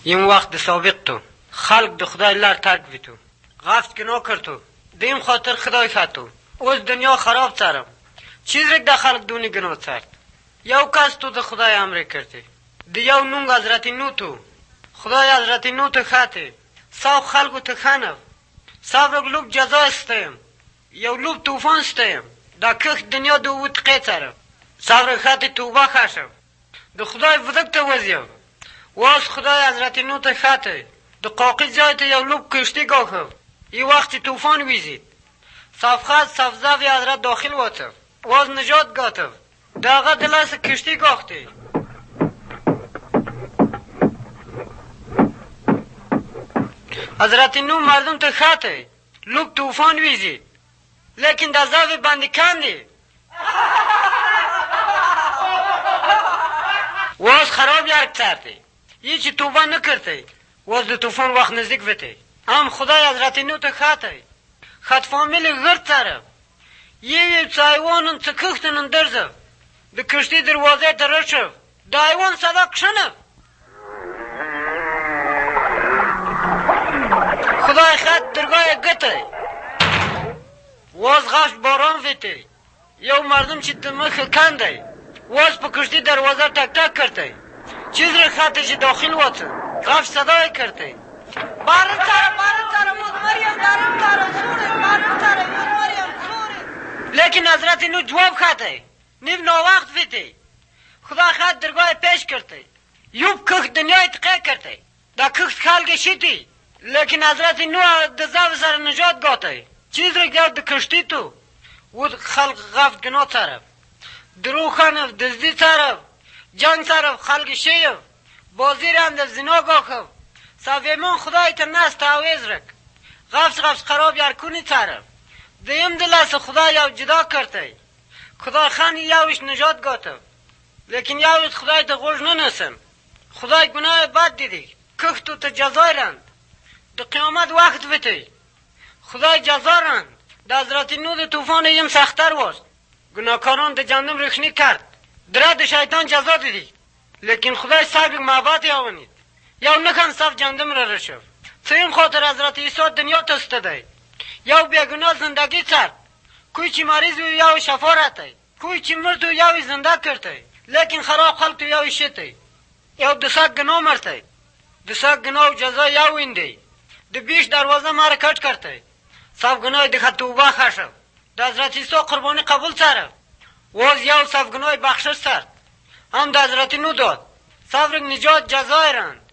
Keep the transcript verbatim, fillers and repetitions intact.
این وقت سابق تو خلق د خدای لار ترک بی تو غفت گناه کرد تو دیم خاطر خدای خد تو اوز دنیا خراب سرم چیز رک ده خلق دونی گناه سرد یو کس تو ده خدای امره کرده ده یو نونگ حضرت نو تو خدای حضرت نو تو خطه صاف خلقو تو خنف صاف رک لوب جزا استیم یو لوب توفان استیم ده کخ دنیا دو وط قید سرم صاف رک خطه توبه خشم ده خدای وزک تو وزیم واس خدای حضرت نو تو خطه ده قاقی جای تو یو لوب کشتی گاخم ای وقتی توفان ویزید صاف خط صاف زفی حضرت داخل واتم واز نجات گاتم ده آقا دلاس کشتی گاخته حضرت نو مردم تو خطه لوب توفان ویزید لیکن ده زفی بندی کندی واز خراب یارک سرده یه چی توبه نکرده واز ده توفان وقت نزدیک ویده هم خدای حضرت نو تو خطه خط فامیل غرد سره یه یه چایوانن چه کختنن درزه ده کشتی دروازه ترشف ده ایوان صدا کشنف خدای خط درگاه گته واز غفت باران ویده یو مردم چی دمخ کنده واز پا کشتی دروازه تک تک کرده چیز رو خطه چی داخل واته غفت صدای کرده بارن سره بارن سره موز مریم دارم دارم سوره بارن سره موز مریم سوره لیکن حضرت نو جواب خطه نیو ناوقت ویده خدا خط درگاه پیش کرده یوب کخ دنیای تقیه کرده دا کخ خلق شیدی لیکن حضرت نو دزاو سر نجات گاته چیز رو گرد کشتی تو ود خلق غفت گناه طرف درو خانف دزدی طرف جنگ طرف خلق شیف بازی رند زنا گاخف صافیمان خدای تا نست تعویز رک غفت غفت خراب یارکونی طرف دیم دلس خدا یو جدا کرده خدا خان یوش نجات گاته لیکن یوش خدای تا غوش ننسم خدای گناه بد دیدی کختو تا جزای رند ده قیامت وقت ویتی خدای جزا رند ده حضرت نو ده توفان یم سختر واست گناهکاران ده جهنم رخنی کرد دره ده شیطان جزا دیدی لیکن خدای صاحب محبت یاونید یو نکن صف جهنم را رشف چه این خاطر حضرت عیسی دنیا تستده یو بیگناه زندگی کرد کوی چی مریض و یو شفا رته کوی چی مرد و یو زنده کرده لیکن خراب خلق یو شته یو دسک گناه مرته دسک گناه و جزا یو اینده ده بیش دروازه ماره کٹ کرده صف گناه ده توبه خشب ده حضرت عیسی قربانی قبول سره واز یو صف گناه بخشش سرد هم ده حضرت نو داد صف رک نجات جزای رند